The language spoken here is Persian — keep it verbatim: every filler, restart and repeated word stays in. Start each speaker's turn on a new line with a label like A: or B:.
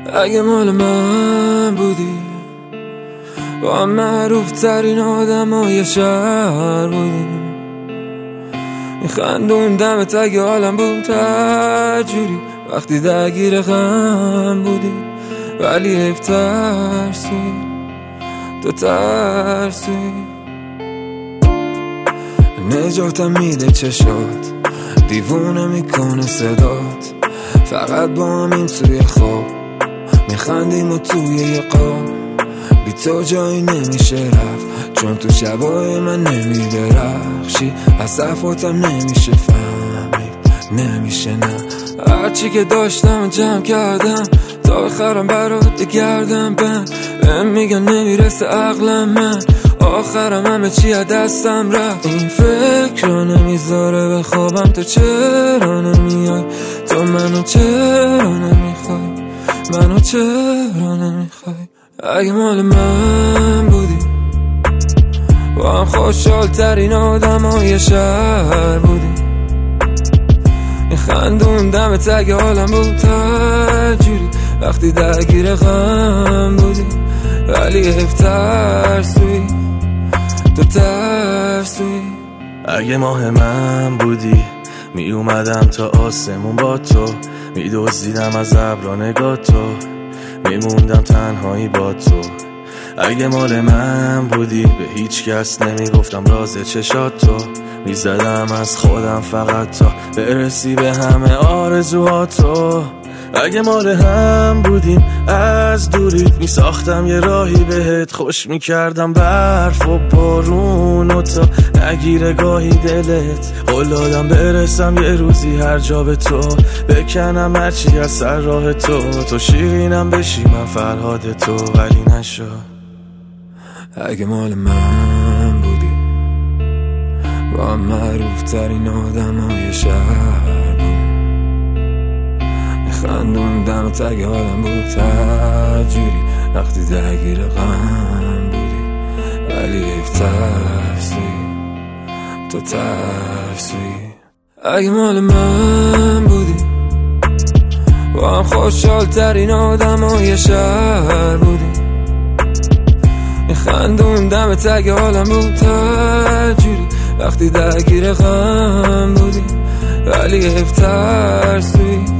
A: اگه مال من بودی با هم معروف ترین آدم های شهر بودیم، میخندون دمت اگه حالم بود هر جوری وقتی درگیر غم بودی، ولی حیف ترسوی تو ترسوی. نجاتم میده چشات، دیوونه میکنه صدات، فقط با همین توی خواب میخندیم و توی یه قاب. بی تو جایی نمیشه رفت، چون تو شبای من نمیدرخشی، از صفاتم نمیشه فهمید، نمیشه نه. هرچی که داشتم جمع کردم تا بخرم برات گردم بند، بهم میگن نمیرسه عقلم، من آخرم همه چی از دستم رفت. این فکر رو نمیذاره بخوابم، تو چرا نمیای، تو منو چرا نمیخوای، منو چرا نمیخوای. اگه مال من بودی با هم خوشحال ترین آدم های شهر بودی، میخندون دمت اگه حالم بود هر جوری وقتی درگیر غم بودی، ولی حیف ترسوی تو ترسوی.
B: اگه ماه من بودی می اومدم تا آسمون با تو، می دزدیدم از ابرا نگاه تو، میموندم تنهایی با تو. اگه مال من بودی به هیچ کس نمیگفتم راز چشات تو، میزدم از خودم فقط تا برسی به همه آرزوهاتو. اگه مال هم بودیم از دوریت میساختم یه راهی بهت، خوش میکردم برف و بارون و تا نگیره گاهی دلت. قول دادم برسم یه روزی هر جا به تو، بکنم هرچی از سر راه تو، تو شیرینم بشی من فرهاد تو، ولی نشد.
A: اگه مال من بودی با هم معروف ترین آدم های شهر بودی، میخندون دمت اگه حالم بود هر جوری وقتی درگیر غم بودی، ولی حیف ترسوی تو ترسوی. اگه مال من بودی با هم خوشحال ترین آدم های شهر بودی، میخندون دمت اگه حالم بود هر جوری وقتی درگیر غم بودی، ولی حیف ترسوی